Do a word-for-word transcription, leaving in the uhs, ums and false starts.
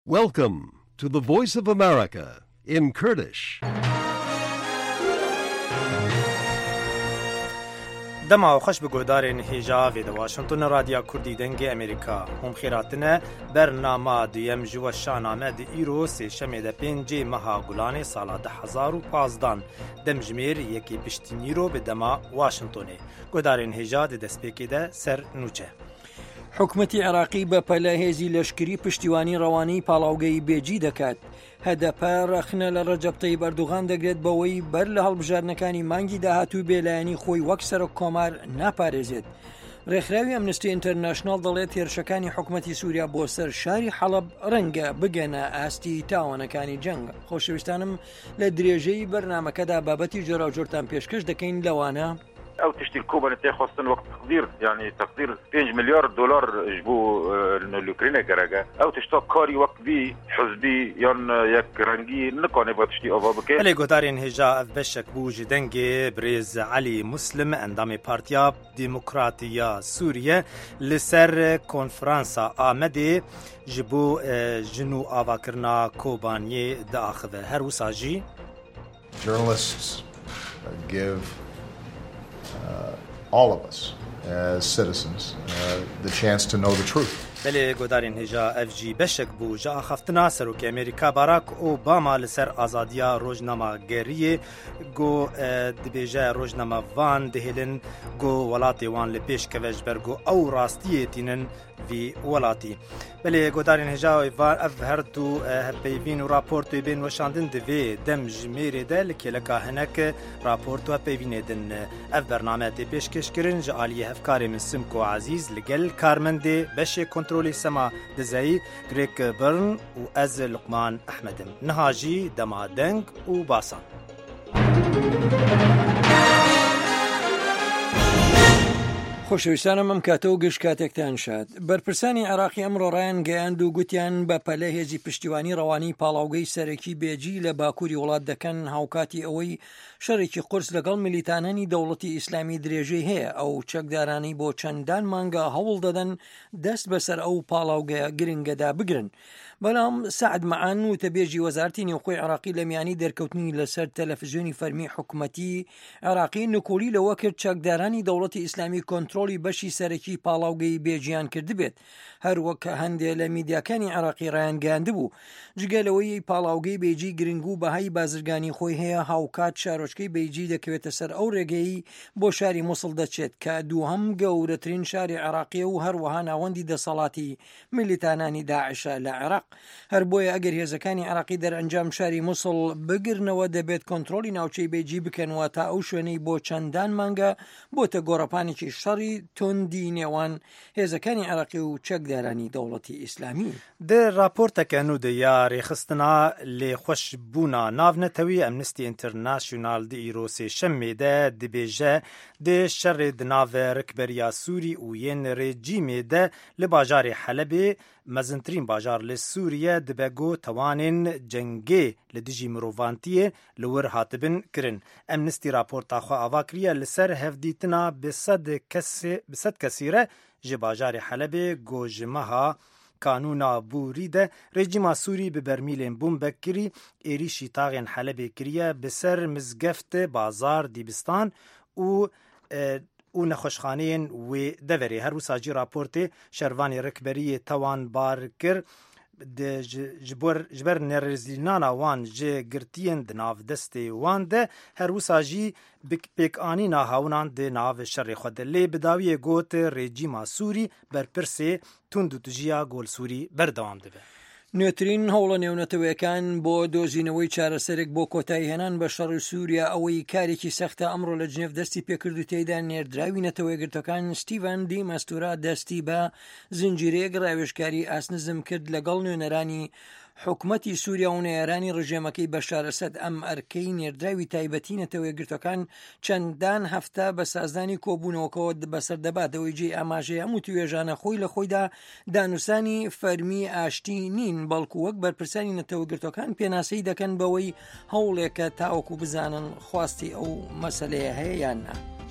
Welcome to the Voice of America in Kurdish. دما خوش بگودارین هیجا وید واشنطن رادیو کردی دنگ امریکا هم خیراتنه برنامه دیم جو شانامه دی ایرو سی شمه ده پنجی مها گلانه سالا ده هزار و پازدان دم جمیر یکی پشتینی رو به دما واشنطنه گودارین هیجا دی دسپیکی ده سر نوچه حکومەتی عێراقی بە پەلەهێزی لەشکری پشتیوانی ڕەوانەی پاڵاوگەی بێجی دەکات. هەدەپە ڕەخنە لە ڕەجەب تەیب ئەردوغان دەگرێت بەوەی بەر لە هەڵبژاردنەکانی مانگی داهاتوو بێلایەنی خۆی وەک سەرۆک کۆمار ناپارێزێت. ڕێکخراوی ئەمنستی ئینتەرناشناڵ دەڵێت هێرشەکانی حکومەتی سووریا بۆ سەر شاری حەڵەب ڕەنگە بگەنە ئاستی تاوانەکانی جەنگ. خۆشەویستانم لە درێژەی بەرنامەکەدا بابەتی جۆراوجۆرتان پێشکەش دەکەین لەوانە او تشتي الكوبا نتاع خاصة وقت تقدير يعني تقدير خمسة مليار دولار جبو الأوكرانيا كراجا او تشتي كاري وقت بي حزبي يان يك رنگي نكاني با تشتي اوفا بكي هلی گودارین هجا اف بشک بوج دنگ بريز علي مسلم اندام پارتیا ديمقراطية سوريا لسر کنفرانسا آمدي جبو جنو آواکرنا کوباني داخذ هر وساجي Journalists give Uh, all of us as citizens uh, the chance to know the truth. بله گودارین هجا اف جی بشک بو جا خفتنا سروک امریکا باراک اوباما لسر آزادیا روزنامه گریه گو دبیجه روزنامه وان دهلن گو ولاتی وان لپیش کوش برگو او راستیه تینن وی ولاتی بله گودارین هجا اف هر دو پیوین و راپورتو بین وشاندن دوی دم جمیره ده لکی لکا هنک راپورتو پیوینه دن اف برنامه تی پیش کش کرن جعالیه افکار من سمکو عزیز لگل کارمنده بشه کنترولی سما دزایی گریک برن و از لقمان احمدم نهاجی دما دنگ و باسان خۆشەویستانم ئەم کاتەوە گەشت کاتێکتان شاد. بەرپرسانی عێراقی ئەمڕۆ ڕایان گەیاند و گوتیان بە پەلەهێزی پشتیوانی ڕەوانەی پاڵاوگەی سەرەکی بێجی لە باکووری وڵات دەکەن هاوکاتی ئەوەی شەڕێکی قورس لەگەڵ میلیتانانی دەوڵەتی ئیسلامی درێژەی هەیە ئەو چەکدارانی بۆ چەندان مانگە هەوڵ دەدەن دەست بەسەر ئەو پاڵاوگەیە گرنگەدا بگرن. بەڵام سعد مەعان وتەبێژی وەزارەتی نێوخۆی عێراقی لە میانی دەرکەوتنی لەسەر تەلەڤیزیۆنی فەرمی حکوومەتی عێراقی نکولی لەوە کرد چەکدارانی دەوڵەتی ئیسلامی کۆنتڕۆلی بەشی سەرەکی پاڵاوگەی بێجیان کردبێت هەروەک هەندێک لە میدیاکانی عێراقی ڕایانگەاند بوو جگەلەوەی پاڵاوگەی بێجی گرنگ و بەهای بازرگانی خۆی هەیە هاوکات شارۆچکەی بێجی دەکەوێتە سەر ئەو ڕێگەی بۆ شاری مووسڵ دەچێت کە دووهەم گەورەترین شاری عێراقی و هەروەها ناوەندی دەسەڵاتی میلیتانانی داعشە لە عێراق هەر بۆیە ئەگەر هێزەکانی عێراقی دەرئەنجام شاری مووسڵ بگرنەوە دەبێت کۆنتڕۆلی ناوچەی بێجی بکەنەوە تا ئەو شوێنەی بۆ چەندان مانگە بۆتە گۆڕەپانێکی شەڕی توندی نێوان هێزەکانی عێراقی و چەکدارانی دەوڵەتی ئیسلامی. ده راپۆرتەکە نو ده یا ڕێخستنا لێ خۆش بوونا ناونەتەوی ئەمنستی ئینتەرناشیۆنال دی ئیرۆ سێشەممێدە دەبێژە دێ شەڕێ دناوە ڕکبەریا سووری و یەن ڕێجیمێدە لە باژارێ حەلەبێ مەزنترین باژار لە سووریە دبەگۆ تەوانێن جەنگێ لە دژی مرۆڤانتیە لە وەر هاتبن کرن. ئەمنستی راپۆرتاخوا ئاوا کریە لەسەر هەفدیتنا بسەد کەسیرە ji bajarê Helebê gojmeha kanûna bûrî de rejîma Sûrî bi bermîlên bombek kirî êrişî taxên Helebê kiriye bi ser mizgeftê bazar dîbistan û û nexweşxaneyên wê deverê her wisa jî raportê şervanê rikberiyê tawan bar kir ji ber nerêzînana wan ji girtiyên di nav destê wan de her wisa jî pêkanîna hawnan di nav şerê xwe de lê bi dawiyê got rejîma Sûrî berpirsê tund û tujiya Golsûrî berdewam dibe. نوێترین هەوڵە نێونەتەوەیەکان بۆ دۆزینەوەی چارەسەرێک بۆ کۆتایی هێنان بە شەڕی سووریا ئەوەی کارێکی سەختە ئەمڕۆ لە جنێڤ دەستی پێکرد و تێیدا نێردراوی نەتەوەیەگرتەکان ستیڤەن دی مەستورا دەستی بە زنجیرەیەک ڕاوێژکاری ئاسنزم کرد لەگەڵ نوێنەرانی حکومەتی سووریا و نێرانی ڕژێمەکەی بەشار ئەسەد ئەم ئەرکەی نێردراوی تایبەتی نەتەوەیەگرتەکان چەندان هەفتە بە سازدانی کۆبوونەوەکەوە بەسەردەباتەوەی جێ ئاماژەیە هەموو توێژانە خۆی لە خۆیدا دانووسانی فەرمی ئاشتی نین بەڵکو وەک بەرپرسانی نەتەوەیەگرتەکان پێناسەی دەکەن بەوەی هەوڵێکە تاوەکو بزانن خواستی ئەو مەسەلەیە هەیە یان نا.